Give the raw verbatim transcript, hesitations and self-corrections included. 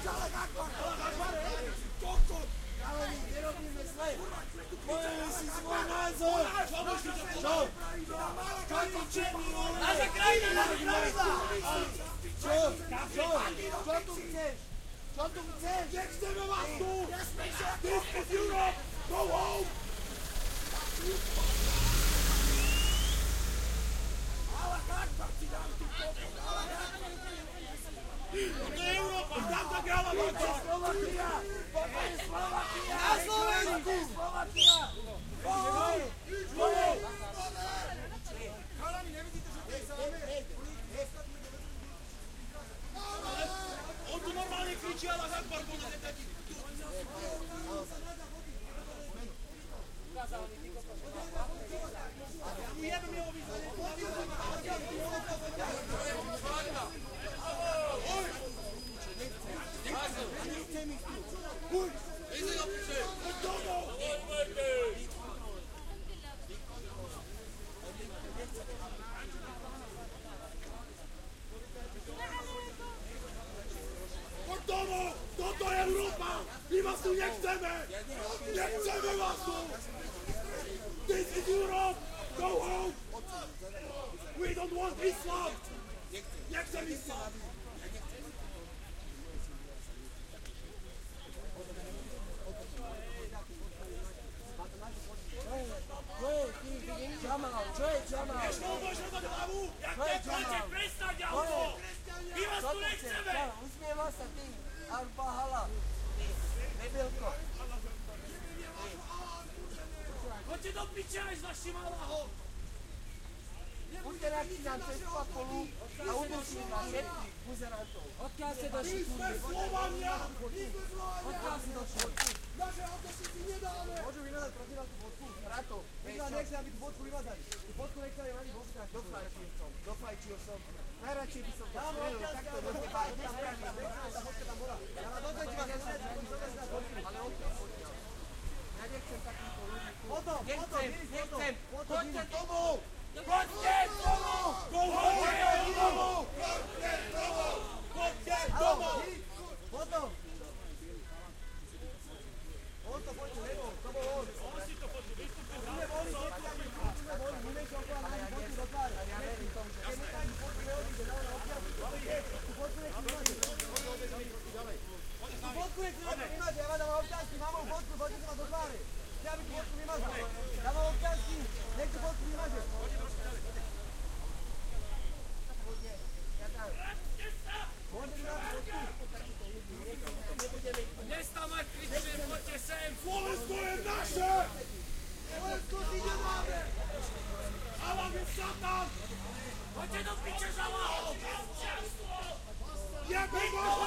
Nerobíme zle. Poviem si svoj názor. Čo? Čo ti černý vole? Naša krajina, naša krajina! Čo? Čo? Čo tu chceš? Čo tu chceš? Nechceme vás tu! This is Europe! Go home! To je Európa! Tam tak hrala Európa! Slovakia! Poďme Slovakia! Na Slovensku! Slovakia! Boj! Boj! Chalani, nevidíte, že to je samé? On tu normálne kričí, ale Akbar bude nekadí. Ujeme ho vyzvali. Oj! Nechcem ich tu. Uj! Poď domov! Poď domov! Toto je Európa! My vás tu nechceme! Nechceme vás tu! This is Europe! Go home! We don't want Islam! Nechcem Islam! Čo je ty? Jamal? Čo je Jamal? Ešte ho môžeš dať hlavu? Jak Čo je te chcete Jamal? prestať, Jalko! My vás Čo tu tu chceš? nechceme! Čo? Usmieva sa ty. Arbahala. Ty. Debilko. Poďte do piče aj z vaši malého! Uteráci nám cestu a polu a udusili nás všetkých buzerantov. Odkiaľ ste My došli, sme kurvi? Slovania! Odkiaľ si došli? Naše autosy si nedáme! Môžu vymazať proti nás tú fotku? Brato, vieš Vyzvať čo? nechce, aby tú fotku vymazali. Tú fotku nechceli mať vo vzťah. Dofajčil som, dofajčil som. Najradšej by som to Dám strelil občanské, takto ale do teba, nechcem, do strany. tá fotka tam bola. Ja vám dozvedím vás zase, zase na fotku. Ale odkiaľ, odkiaľ. Ja nechcem takýchto ľudí tu. Foto, foto, Nechcem, Vili, foto. nechcem. Foto, Poďte Vili. domov! Poďte domov! Go home! Domov! Poďte domov! Poďte domov! Foto. On to poďte, nebo, to bol on. On si to poďte, vystúpte My sme boli, keď sme boli, my sme okolo Ale nám ja fotku neviem, do tváre. ale ja neviem tomu, že... Keď nechá ani fotku neodíde, dáva na obťažku. Tú fotku nechci vymazať. Tú fotku nechci vymazať, ja vám dávam obťažky, mám moju fotku, poďte sa ma do tváre. Chci, aby tú fotku vymazal. Dávam obťažky, nech tú fotku vymaže. Poďte, ja dám. Môžete dať fotku. Dnes tam aj kričíme, poďte sem! Slovensko je naše! Slovensko si nedáme! Allah je satan! Poďte do piče za vás! Jebe vás!